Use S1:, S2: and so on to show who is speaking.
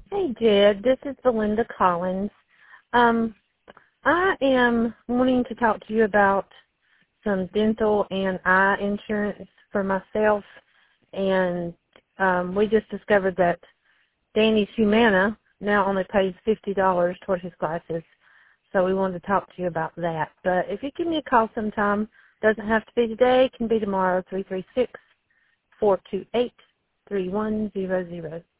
S1: Hey, Jed. This is Belinda Collins. Um, I am wanting to talk to you about some dental and eye insurance for myself. And we just discovered that Danny's Humana now only pays $50 toward his glasses. So we wanted to talk to you about that. But if you give me a call sometime, doesn't have to be today, it can be tomorrow, 336-428-3100.